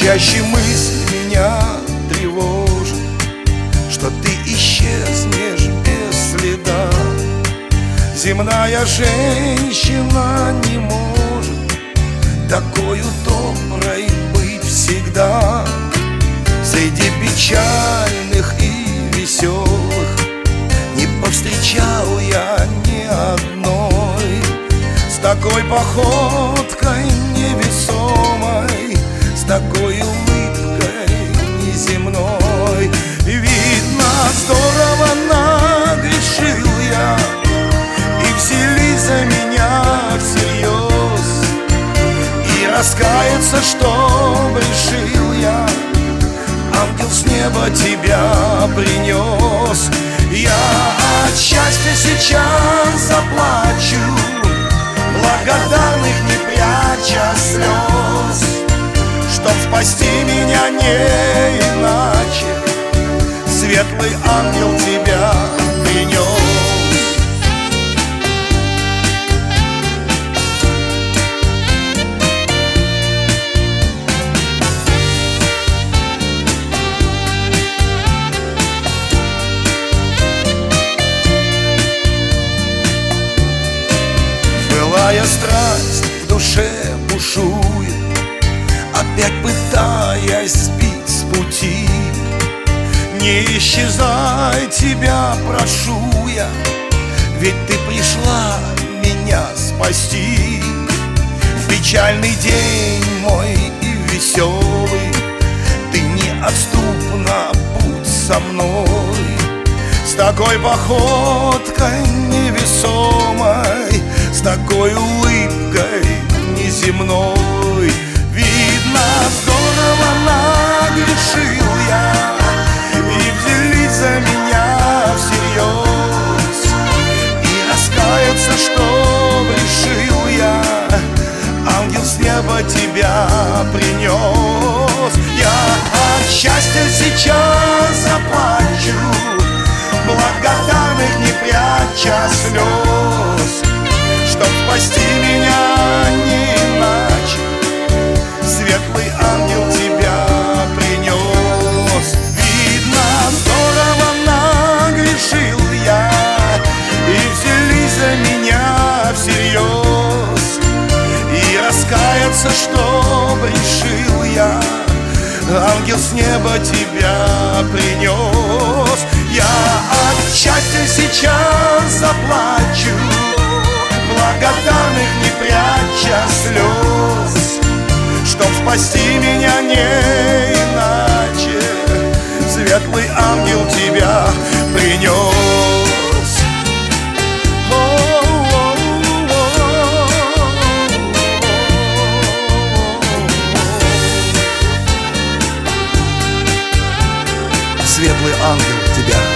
чаще мысль меня тревожит, что ты исчезнешь без следа. Земная женщина не может такою доброй быть всегда. Среди печальных и веселых не повстречал я ни одной с такой походкой невесомой, с такой улыбкой неземной. Видно, здорово нагрешил я, и взялись за меня всерьез. И раскаяться, что грешил я, ангел с неба тебя принес. Я от счастья сейчас заплачу, благодарных не пряча слез, чтоб спасти меня не иначе светлый ангел тебя принес. Былая страсть в душе бушует, опять пытаясь сбить с пути. Не исчезай, тебя прошу я, ведь ты пришла меня спасти. В печальный день мой и веселый ты неотступно будь со мной. С такой походкой невесомой, с такой улыбкой неземной. Видно, здорово нагрешил я, и взялись за меня всерьез. И раскаяться, что грешил я, ангел с неба тебя принес. Я от счастья сейчас заплачу, благодарных не пряча слез, чтоб спасти меня не иначе светлый ангел тебя принес. Видно, здорово нагрешил я, и взялись за меня всерьез. И раскаяться, что грешил я, ангел с неба тебя принес. Я от счастья сейчас заплачу, благодарных не пряча слез, чтоб спасти меня не иначе светлый ангел тебя принес. Светлый ангел тебя